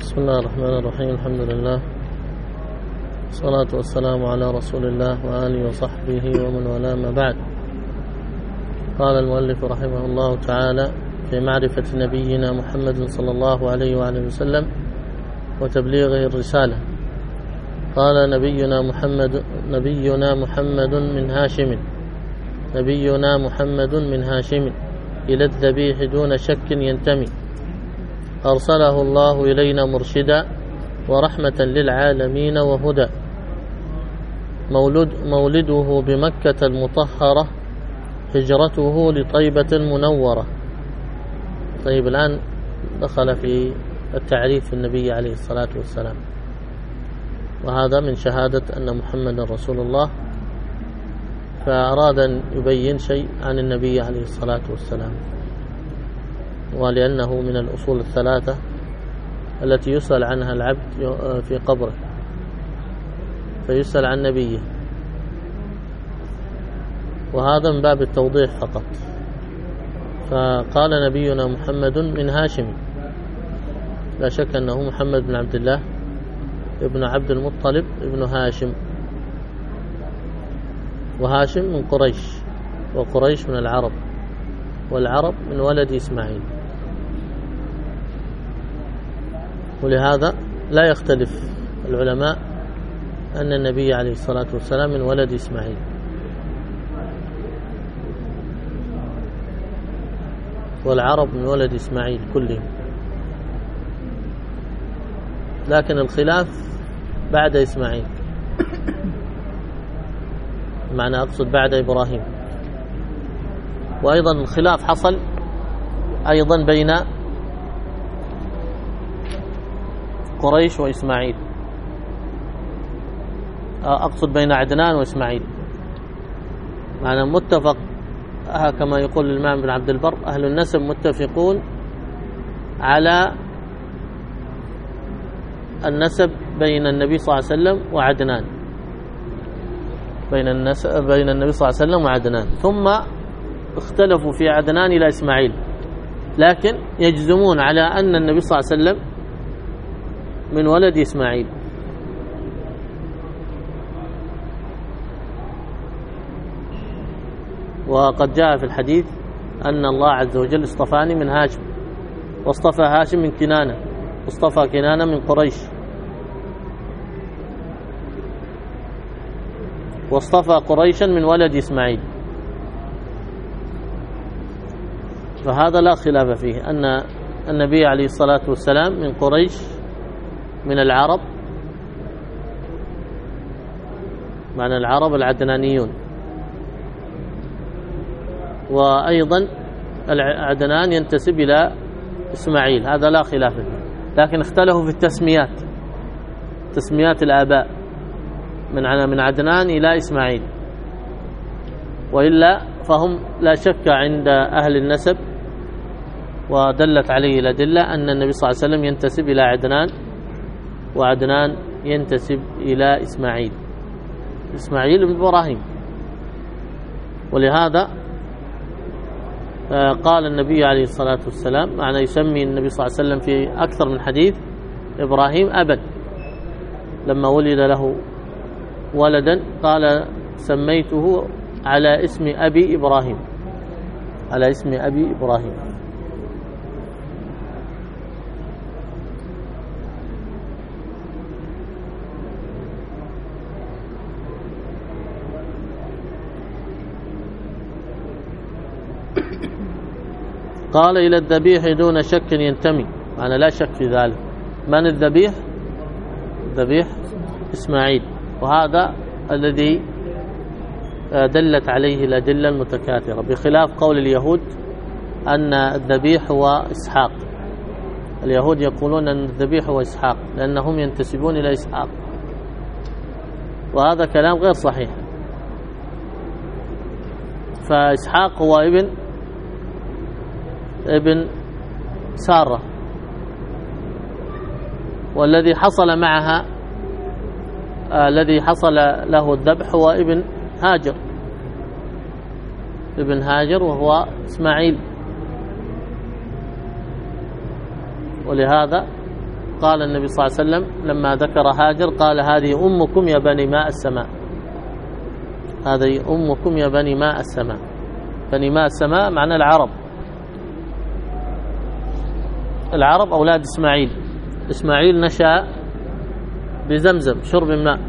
بسم الله الرحمن الرحيم. الحمد لله والصلاة والسلام على رسول الله وآله وصحبه ومن والاه، ما بعد. قال المؤلف رحمه الله تعالى في معرفة نبينا محمد صلى الله عليه وآله وسلم وتبليغه الرسالة. قال نبينا محمد من هاشم، نبينا محمد من هاشم إلى الذبيح دون شك ينتمي، أرسله الله إلينا مرشدا ورحمة للعالمين وهدى، مولده بمكة المطهرة، هجرته لطيبة المنورة. طيب، الآن دخل في التعريف النبي عليه الصلاة والسلام، وهذا من شهادة أن محمد رسول الله، فأراد أن يبين شيء عن النبي عليه الصلاة والسلام، ولأنه من الأصول الثلاثة التي يسأل عنها العبد في قبره، فيسأل عن نبيه، وهذا من باب التوضيح فقط. فقال نبينا محمد من هاشم، لا شك أنه محمد بن عبد الله ابن عبد المطلب ابن هاشم، وهاشم من قريش، وقريش من العرب، والعرب من ولد إسماعيل، ولهذا لا يختلف العلماء أن النبي عليه الصلاة والسلام من ولد إسماعيل. والعرب من ولد إسماعيل كلهم، لكن الخلاف بعد إسماعيل، معنى أقصد بعد إبراهيم. وأيضا الخلاف حصل أيضا بين قريش وإسماعيل، أقصد بين عدنان وإسماعيل، معنى متفق كما يقول الإمام بن عبد البر: أهل النسب متفقون على النسب بين النبي صلى الله عليه وسلم وعدنان، بين النبي صلى الله عليه وسلم وعدنان، ثم اختلفوا في عدنان إلى إسماعيل، لكن يجزمون على أن النبي صلى الله عليه وسلم من ولد إسماعيل. وقد جاء في الحديث أن الله عز وجل اصطفاني من هاشم، واصطفى هاشم من كنانة، واصطفى كنانة من قريش، واصطفى قريشا من ولد إسماعيل. فهذا لا خلاف فيه، أن النبي عليه الصلاة والسلام من قريش من العرب، معنى العرب العدنانيون، وأيضا عدنان ينتسب إلى إسماعيل، هذا لا خلاف فيه. لكن اختلفوا في التسميات، تسميات الآباء من عدنان إلى إسماعيل، وإلا فهم لا شك عند أهل النسب، ودلت عليه الأدلة أن النبي صلى الله عليه وسلم ينتسب إلى عدنان، وعدنان ينتسب إلى إسماعيل بن إبراهيم. ولهذا قال النبي عليه الصلاة والسلام، معنى يسمي النبي صلى الله عليه وسلم في أكثر من حديث إبراهيم أبا، لما ولد له ولدا قال: سميته على اسم أبي إبراهيم، على اسم أبي إبراهيم. قال: إلى الذبيح دون شك ينتمي، معنى لا شك في ذلك. من الذبيح؟ الذبيح إسماعيل، وهذا الذي دلت عليه الأدلة المتكاثرة، بخلاف قول اليهود أن الذبيح هو إسحاق. اليهود يقولون أن الذبيح هو إسحاق لأنهم ينتسبون إلى إسحاق، وهذا كلام غير صحيح. فإسحاق هو ابن سارة، والذي حصل معها الذي حصل له الذبح هو ابن هاجر، وهو إسماعيل. ولهذا قال النبي صلى الله عليه وسلم لما ذكر هاجر قال هذه أمكم يا بني ماء السماء، هذه أمكم يا بني ماء السماء. بني ماء السماء معنى العرب، العرب أولاد إسماعيل. إسماعيل نشأ بزمزم شرب الماء.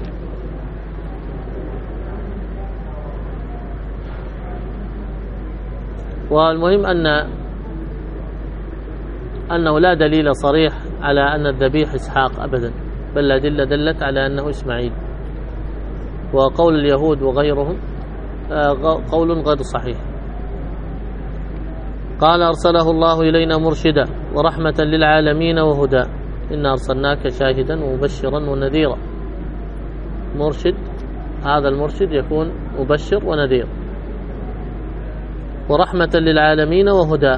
والمهم أنه لا دليل صريح على أن الذبيح إسحاق أبدا، بل الأدلة دلت على أنه إسماعيل. وقول اليهود وغيرهم قول غير صحيح. قال أرسله الله إلينا مرشدا ورحمة للعالمين وهدى إنا أرسلناك شاهدا ومبشرا ونذيرا. مرشد، هذا المرشد يكون مبشر ونذير. ورحمة للعالمين وهدى،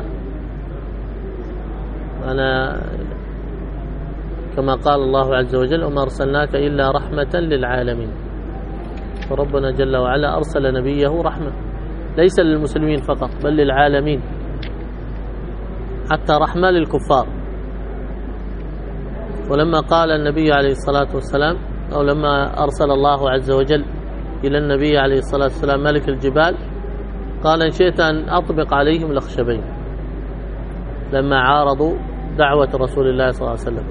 أنا كما قال الله عز وجل وما أرسلناك إلا رحمة للعالمين. فربنا جل وعلا أرسل نبيه رحمة ليس للمسلمين فقط بل للعالمين، حتى رحمة للكفار. ولما قال النبي عليه الصلاة والسلام، أو لما أرسل الله عز وجل إلى النبي عليه الصلاة والسلام ملك الجبال قال إن شئت أن أطبق عليهم الأخشبين، لما عارضوا دعوة رسول الله صلى الله عليه وسلم.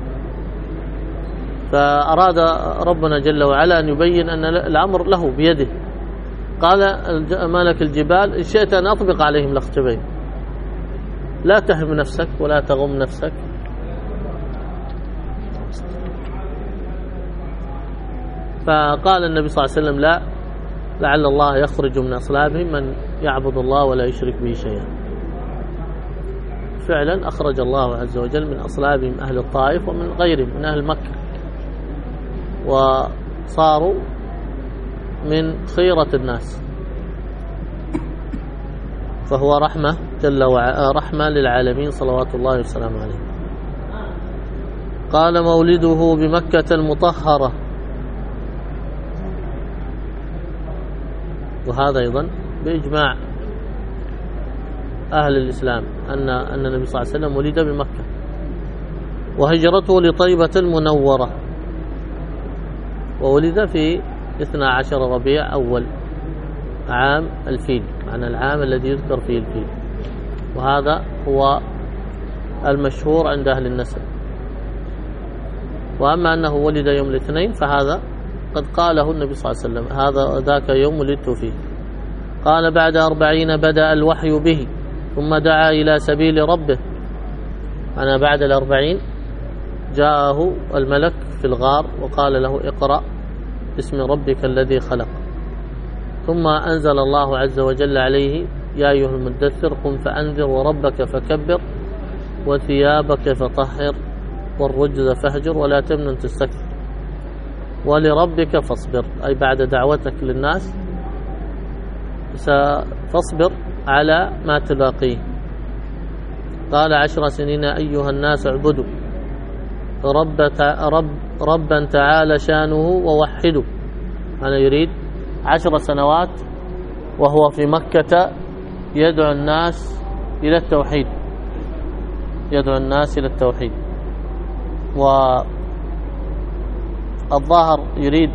فأراد ربنا جل وعلا أن يبين أن الأمر له بيده. قال ملك الجبال إن شئت أن أطبق عليهم الأخشبين، لا تهم نفسك ولا تغم نفسك. فقال النبي صلى الله عليه وسلم لا، لعل الله يخرج من أصلابهم من يعبد الله ولا يشرك به شيئا. فعلا أخرج الله عز وجل من أصلابهم أهل الطائف ومن غيرهم من أهل مكة، وصاروا من خيرة الناس. فهو رحمة جل وعلا، رحمة للعالمين صلوات الله وسلامه عليه. قال مولده بمكة المطهرة، وهذا أيضا بإجماع أهل الإسلام أن النبي صلى الله عليه وسلم ولد بمكة. وهجرته لطيبة المنورة، وولد في 12 ربيع أول عام الفيل، معنى العام الذي يذكر فيه الفيل. وهذا هو المشهور عند أهل النسب. وأما أنه ولد يوم الاثنين فهذا قد قاله النبي صلى الله عليه وسلم، هذا ذاك يوم ولدت فيه. قال بعد 40 بدأ الوحي به ثم دعا إلى سبيل ربه. أنا بعد 40 جاءه الملك في الغار وقال له اقرأ باسم ربك الذي خلق. ثم أنزل الله عز وجل عليه يا أيها المدثر قم فأنذر وربك فكبر وثيابك فطهر والرجز فاهجر ولا تمنن تستكثر ولربك فاصبر. أي بعد دعوتك للناس فاصبر على ما تلاقيه. قال 10 سنين أيها الناس اعبدوا ربا تعالى شانه ووحدوا. أنا يريد 10 سنوات وهو في مكة يدعو الناس إلى التوحيد، يدعو الناس إلى التوحيد. والظاهر يريد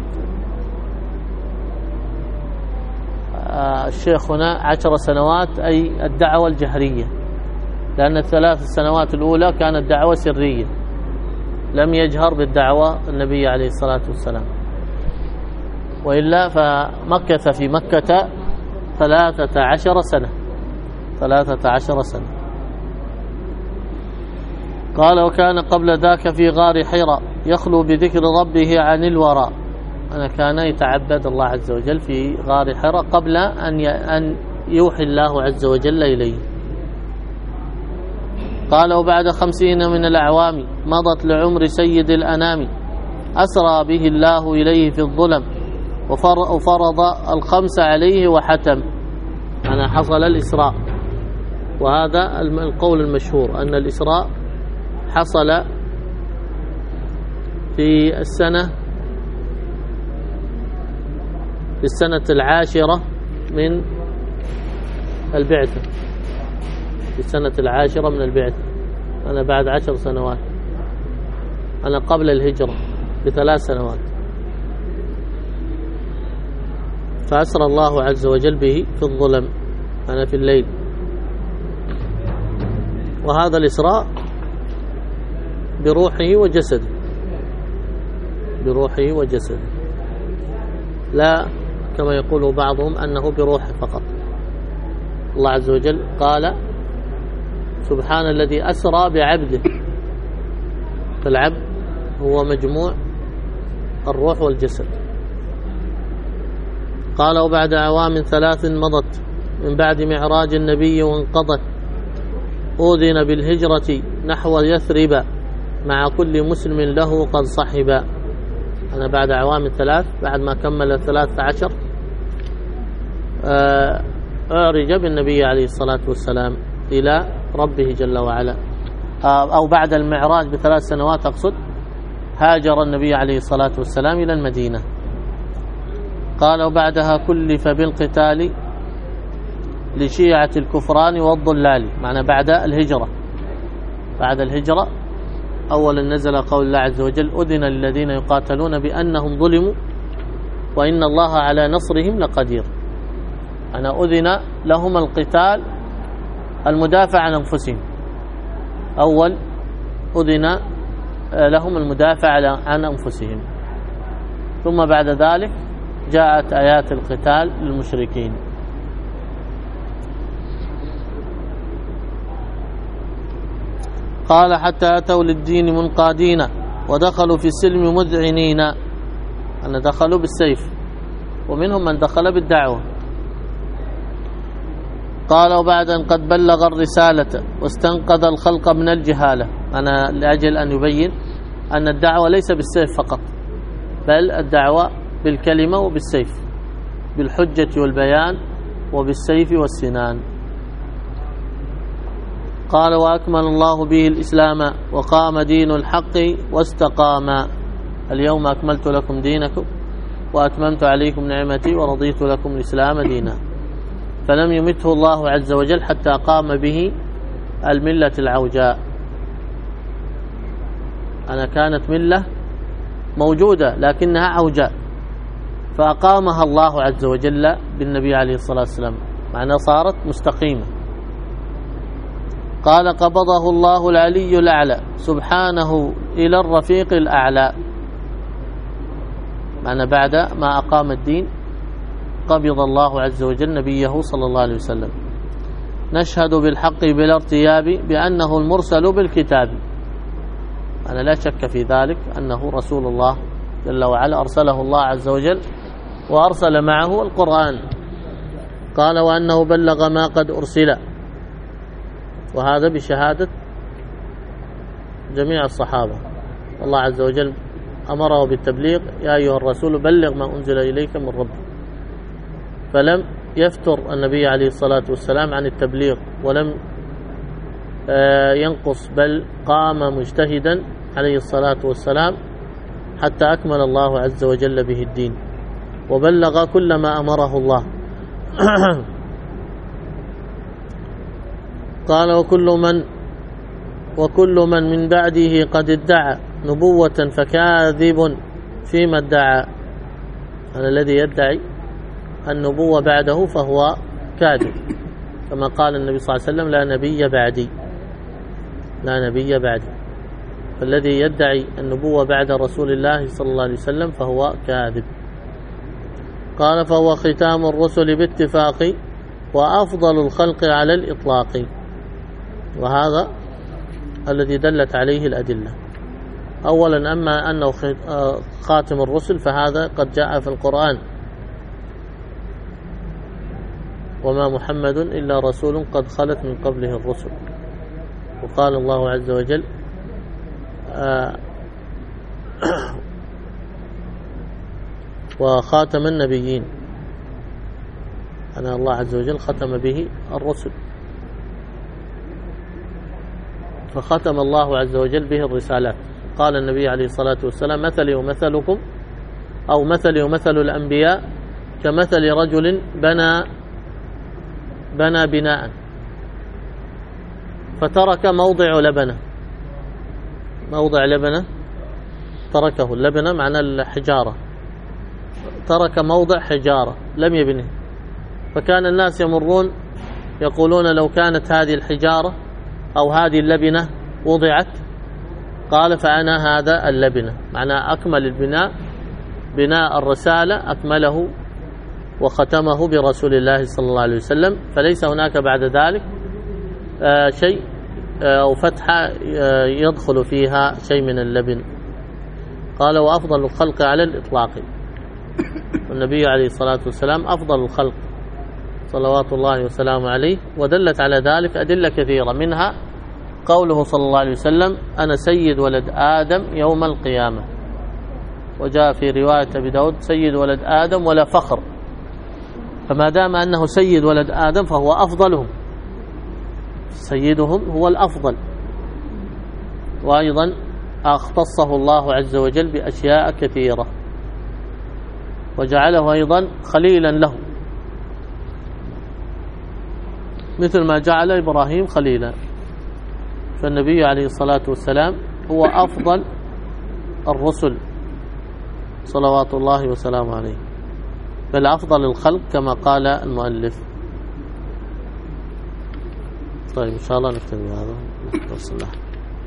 الشيخ هنا 10 سنوات أي الدعوة الجهرية، لأن 3 سنوات الأولى كانت دعوة سرية، لم يجهر بالدعوة النبي عليه الصلاة والسلام. وإلا فمكث في مكة 13 سنة. قال وكان قبل ذاك في غار حراء يخلو بذكر ربه عن الوراء. أنا كان يتعبد الله عز وجل في غار حراء قبل أن يوحي الله عز وجل إليه. قال وبعد 50 من الأعوام مضت لعمر سيد الأنام أسرى به الله إليه في الظلم وفرض الخمس عليه وحتم. أنا حصل الإسراء، وهذا القول المشهور أن الإسراء حصل في السنة 10 من البعثة، في السنة 10 من البعثة. أنا بعد 10 سنوات أنا قبل الهجرة ب3 سنوات، فأسرى الله عز وجل به في الظلم، أنا في الليل. وهذا الإسراء بروحه وجسده، بروحه وجسده، لا كما يقول بعضهم أنه بروحه فقط. الله عز وجل قال سبحان الذي أسرى بعبده، فالعبد هو مجموع الروح والجسد. قال وبعد أعوام 3 مضت من بعد معراج النبي وانقضت، أذن بالهجرة نحو يثرب مع كل مسلم له قد صحب. أنا بعد أعوام 3 بعد ما كمل 13 أعرج بالنبي عليه الصلاة والسلام إلى ربه جل وعلا، أو بعد المعراج ب3 سنوات أقصد، هاجر النبي عليه الصلاة والسلام إلى المدينة. قال وبعدها كلف بالقتال لشيعة الكفران والضلال، معنى بعد الهجرة. بعد الهجرة أولا نزل قول الله عز وجل أذن للذين يقاتلون بأنهم ظلموا وإن الله على نصرهم لقدير. أنا أذن لهم القتال المدافع عن أنفسهم، أول أذن لهم المدافع عن أنفسهم، ثم بعد ذلك جاءت آيات القتال للمشركين. قال حتى أتوا للدين منقادين ودخلوا في السلم مذعنين، أن دخلوا بالسيف، ومنهم من دخل بالدعوة. قال وبعد أن قد بلغ الرسالة واستنقذ الخلق من الجهالة، أنا لأجل أن يبين أن الدعوة ليس بالسيف فقط، بل الدعوة بالكلمة وبالسيف، بالحجة والبيان وبالسيف والسنان. قال وأكمل الله به الإسلام وقام دين الحق واستقام، اليوم أكملت لكم دينكم وأتممت عليكم نعمتي ورضيت لكم الإسلام دينا. فلم يمته الله عز وجل حتى قام به الملة العوجاء. أنا كانت ملة موجودة لكنها عوجاء، فأقامها الله عز وجل بالنبي عليه الصلاة والسلام، معناها صارت مستقيمة. قال قبضه الله العلي الأعلى سبحانه إلى الرفيق الأعلى، معنى بعد ما أقام الدين قبض الله عز وجل نبيه صلى الله عليه وسلم. نشهد بالحق بلا ارتياب بأنه المرسل بالكتاب، أنا لا شك في ذلك أنه رسول الله جل وعلا، أرسله الله عز وجل وأرسل معه القرآن. قال وأنه بلغ ما قد أرسل، وهذا بشهادة جميع الصحابة. الله عز وجل أمره بالتبليغ، يا أيها الرسول بلغ ما أنزل إليك من ربك، فلم يفتر النبي عليه الصلاة والسلام عن التبليغ ولم ينقص، بل قام مجتهدا عليه الصلاة والسلام حتى أكمل الله عز وجل به الدين وبلغ كل ما أمره الله. قال وكل من بعده قد ادعى نبوة فكاذب فيما ادعى، أنا الذي يدعي النبوة بعده فهو كاذب، كما قال النبي صلى الله عليه وسلم لا نبي بعدي، لا نبي بعدي. فالذي يدعي النبوة بعد رسول الله صلى الله عليه وسلم فهو كاذب. قال فهو ختام الرسل باتفاق وأفضل الخلق على الإطلاق، وهذا الذي دلت عليه الأدلة. أولا أما أنه خاتم الرسل فهذا قد جاء في القرآن، وما محمد إلا رسول قد خلت من قبله الرسل. وقال الله عز وجل وخاتم النبيين، أن الله عز وجل ختم به الرسل، فختم الله عز وجل به الرسالات. قال النبي عليه الصلاة والسلام مثلي ومثلكم أو مثلي ومثل الأنبياء كمثل رجل بنى بناء فترك موضع لبنة تركه. اللبنة معنى الحجارة، ترك موضع حجارة لم يبنه. فكان الناس يمرون يقولون لو كانت هذه الحجارة أو هذه اللبنة وضعت، قال فأنا هذا اللبنة، معنى أكمل البناء، بناء الرسالة أكمله وختمه برسول الله صلى الله عليه وسلم. فليس هناك بعد ذلك شيء أو فتحة يدخل فيها شيء من اللبن. قال وأفضل الخلق على الإطلاق، والنبي عليه الصلاة والسلام أفضل الخلق صلوات الله وسلامه عليه. ودلت على ذلك أدلة كثيرة، منها قوله صلى الله عليه وسلم أنا سيد ولد آدم يوم القيامة، وجاء في رواية أبي داود سيد ولد آدم ولا فخر. فما دام أنه سيد ولد آدم فهو أفضلهم، سيدهم هو الأفضل. وأيضا اختصه الله عز وجل بأشياء كثيرة، وجعله أيضا خليلا له، مثل ما جعل إبراهيم خليلا. فالنبي عليه الصلاة والسلام هو أفضل الرسل صلوات الله وسلامه عليه، بل أفضل الخلق كما قال المؤلف. طيب إن شاء الله نكتب هذا.